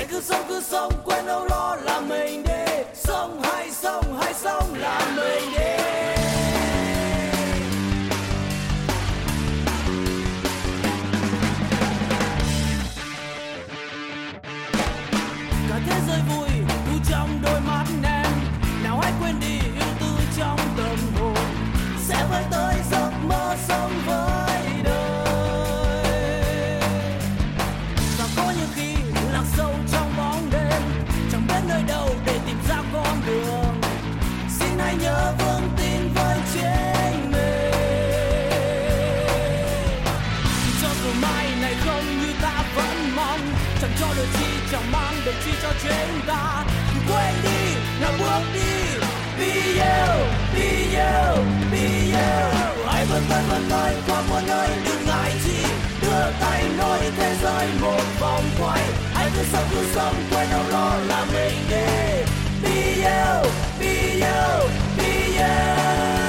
Hãy cứ sống quên âu lo là mình đi. Sống là mình đi. Cả thế giới vui thu trong đôi mắt em. Nào hãy quên đi yêu tư trong tâm hồn, sẽ với tới giấc mơ sống với đời. Và có những khi lạc sâu trong bóng đêm, chẳng biết nơi đâu để tìm ra con đường. Xin hãy nhớ vững tin với chính mình. Cho dù mai này không như ta vẫn mong, chẳng cho được chi, chẳng mang được chi cho chúng ta. Quên đi, nào bước đi. Be you, be you, be you. Hãy vươn tới qua muôn nơi, đừng ngại chi. Đưa tay nối thế giới một vòng quay. Hãy cứ sống quên âu lo là mình đi. Be you, be you, be you.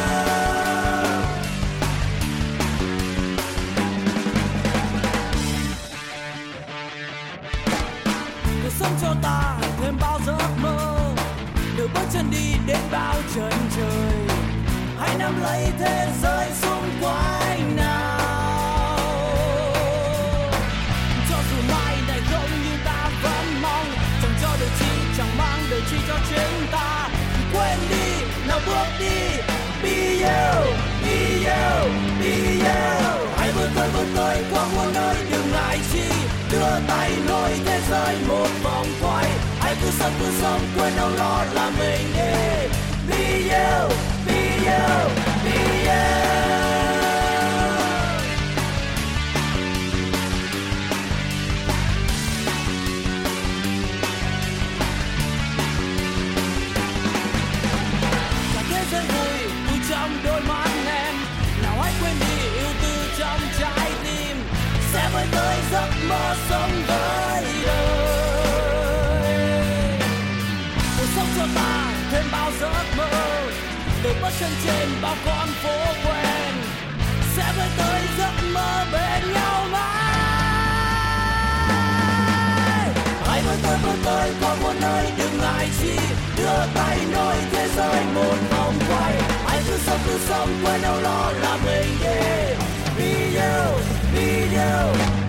Cuộc sống cho ta thêm bao giấc mơ, được bước chân đi đến bao chân trời. Hãy nắm lấy thế giới xung quanh nào. Cho dù mai này không như ta vẫn mong, chẳng cho được chi, chẳng mang được chi cho chúng ta. Quên đi, nào bước đi. Be you, be you, be you. Hãy vươn tới qua muôn nơi, đừng ngại chi. Đưa tay nối thế giới một vòng quay. Hãy cứ sống quên âu lo là mình đi. Be you, be you, be you. Cả thế giới vui từ trong đôi mắt em. Nào hãy quên đi yêu tư trong trái tim, sẽ với tới giấc mơ sống với đời. Cuộc sống cho ta thêm bao giấc mơ, từ bước chân trên bao con phố quen, sẽ với tới giấc mơ bên nhau mãi. Hãy vươn tới qua muôn nơi, đừng ngại chi. Đưa tay nối thế giới một vòng quay. Hãy cứ sống quên âu lo là mình đi. Be you, be you.